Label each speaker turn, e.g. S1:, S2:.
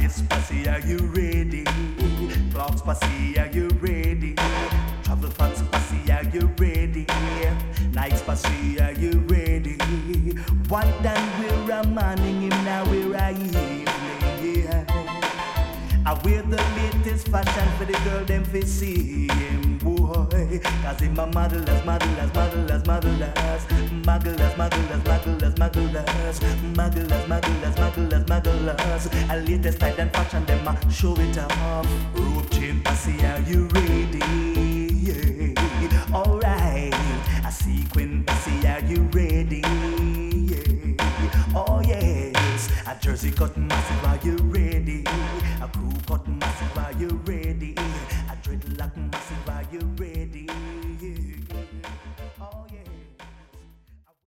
S1: Artist Posse, are you ready? Clocks Posse, are you ready? Travel Fox Posse, are you ready? Nights Posse, are you ready? White and we're a morning, him now we're a evening. I wear the latest fashion for the girl them fi see him, boy. Cause him a marvelous, marvelous, marvelous, marvelous, marvelous, marvelous, marvelous, marvelous, marvelous, marvelous, marvelous, marvelous. A latest style and fashion them a show it off. Rope chain Posse, are you ready? Yeah. Alright. A sequin Posse, are you ready? Yeah. Oh yes. A jersey cut massive, are you ready? A crew cut massive, are you ready?